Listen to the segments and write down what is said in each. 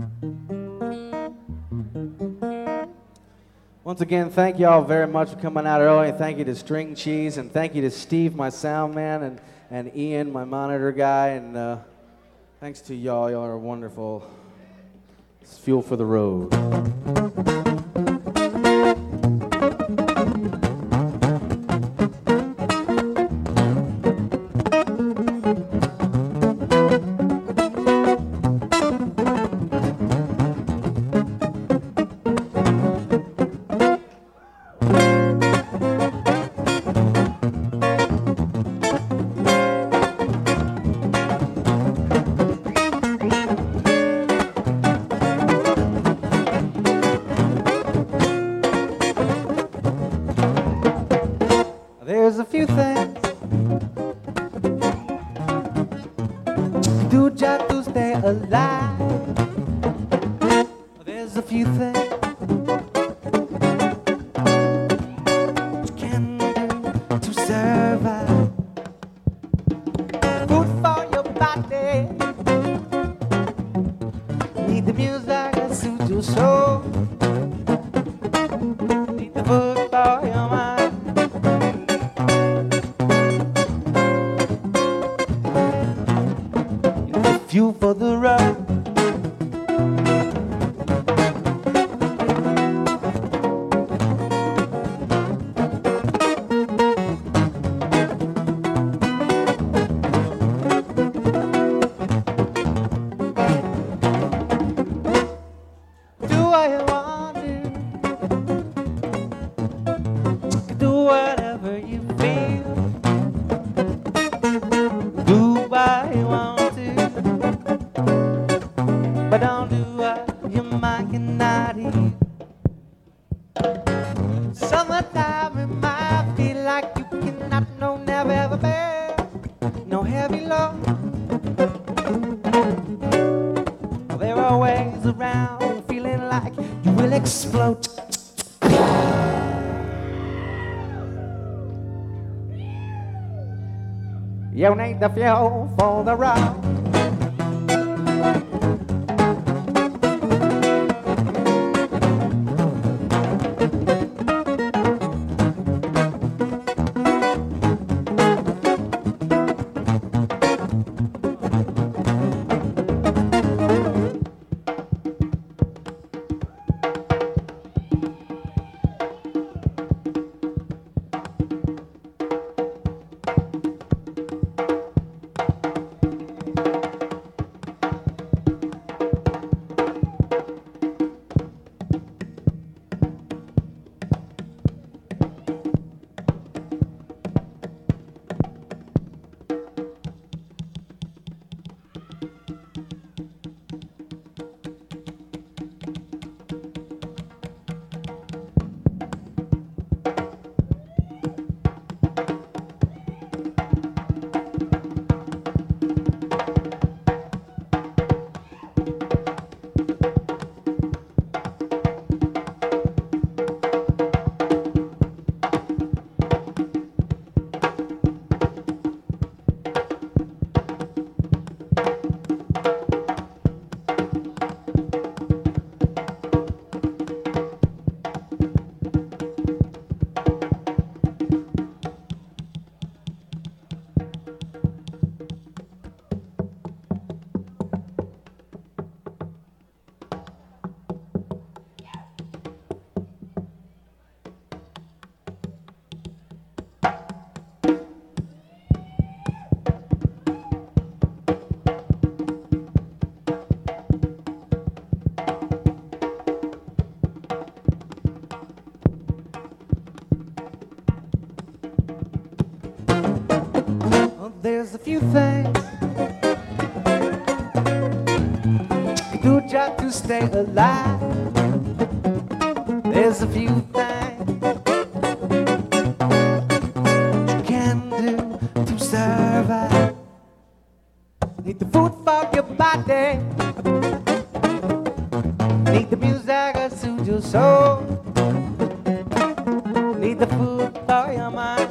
Once again, thank you all very much for coming out early. Thank you to String Cheese, and thank you to Steve, my sound man, and Ian, my monitor guy, and thanks to y'all. Y'all are wonderful. It's fuel for the road. There's a few things you do just to stay alive. There's a few things you can do to survive. Food for your body, need the music that suits your soul, need the food for your mind. You for the road. Do what you want to. Do whatever you feel. Do what you want. But don't do what your mind cannot hear. Summertime it might feel like you cannot, no, never ever bear no heavy load. There are ways around feeling like you will explode. You need the fuel for the road. There's a few things you do just to stay alive. There's a few things you can do to survive. Need the food for your body, need the music that suits your soul, need the food for your mind.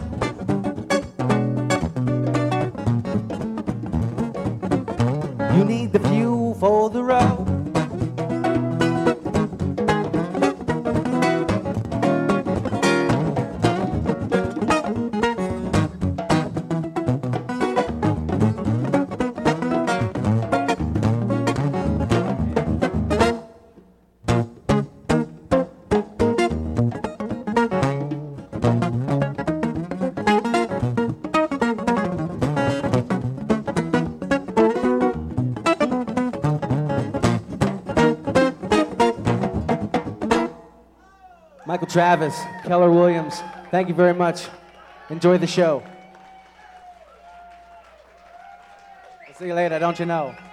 You need the fuel for the road. Michael Travis, Keller Williams, thank you very much. Enjoy the show. I'll see you later, don't you know?